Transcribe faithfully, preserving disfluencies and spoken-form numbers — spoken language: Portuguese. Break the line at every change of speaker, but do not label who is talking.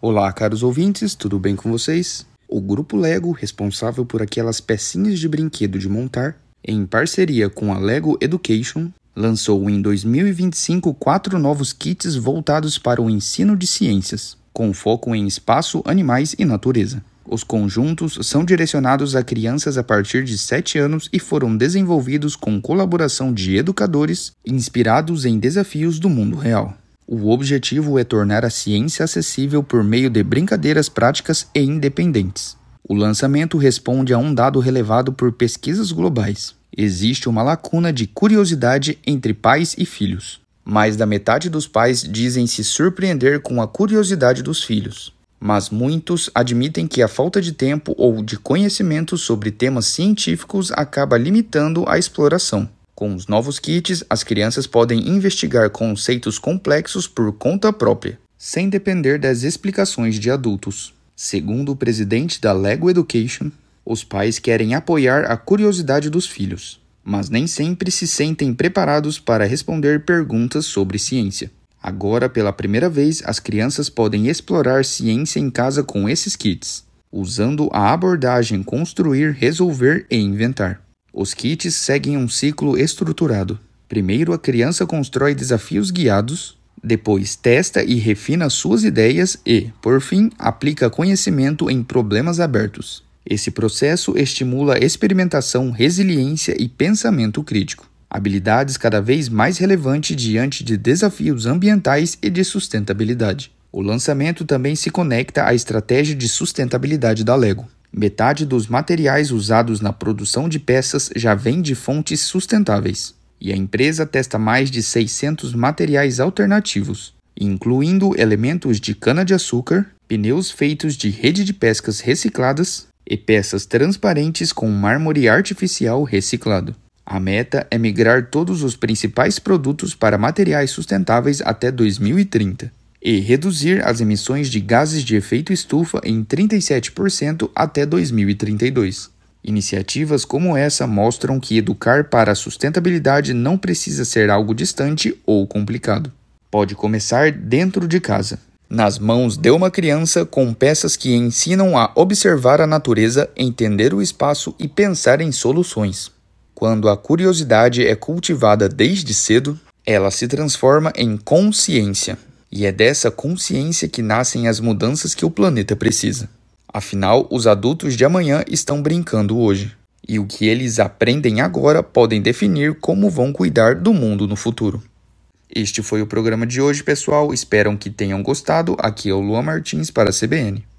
Olá, caros ouvintes, tudo bem com vocês? O Grupo Lego, responsável por aquelas pecinhas de brinquedo de montar, em parceria com a Lego Education, lançou em dois mil e vinte e cinco quatro novos kits voltados para o ensino de ciências, com foco em espaço, animais e natureza. Os conjuntos são direcionados a crianças a partir de sete anos e foram desenvolvidos com colaboração de educadores inspirados em desafios do mundo real. O objetivo é tornar a ciência acessível por meio de brincadeiras práticas e independentes. O lançamento responde a um dado relevado por pesquisas globais. Existe uma lacuna de curiosidade entre pais e filhos. Mais da metade dos pais dizem se surpreender com a curiosidade dos filhos. Mas muitos admitem que a falta de tempo ou de conhecimento sobre temas científicos acaba limitando a exploração. Com os novos kits, as crianças podem investigar conceitos complexos por conta própria, sem depender das explicações de adultos. Segundo o presidente da Lego Education, os pais querem apoiar a curiosidade dos filhos, mas nem sempre se sentem preparados para responder perguntas sobre ciência. Agora, pela primeira vez, as crianças podem explorar ciência em casa com esses kits, usando a abordagem construir, resolver e inventar. Os kits seguem um ciclo estruturado. Primeiro, a criança constrói desafios guiados, depois testa e refina suas ideias e, por fim, aplica conhecimento em problemas abertos. Esse processo estimula experimentação, resiliência e pensamento crítico, habilidades cada vez mais relevantes diante de desafios ambientais e de sustentabilidade. O lançamento também se conecta à estratégia de sustentabilidade da Lego. Metade dos materiais usados na produção de peças já vem de fontes sustentáveis, e a empresa testa mais de seiscentos materiais alternativos, incluindo elementos de cana-de-açúcar, pneus feitos de rede de pescas recicladas e peças transparentes com mármore artificial reciclado. A meta é migrar todos os principais produtos para materiais sustentáveis até dois mil e trinta. E reduzir as emissões de gases de efeito estufa em trinta e sete por cento até dois mil e trinta e dois. Iniciativas como essa mostram que educar para a sustentabilidade não precisa ser algo distante ou complicado. Pode começar dentro de casa, nas mãos de uma criança, com peças que ensinam a observar a natureza, entender o espaço e pensar em soluções. Quando a curiosidade é cultivada desde cedo, ela se transforma em consciência. E é dessa consciência que nascem as mudanças que o planeta precisa. Afinal, os adultos de amanhã estão brincando hoje. E o que eles aprendem agora podem definir como vão cuidar do mundo no futuro. Este foi o programa de hoje, pessoal. Espero que tenham gostado. Aqui é o Luan Martins para a C B N.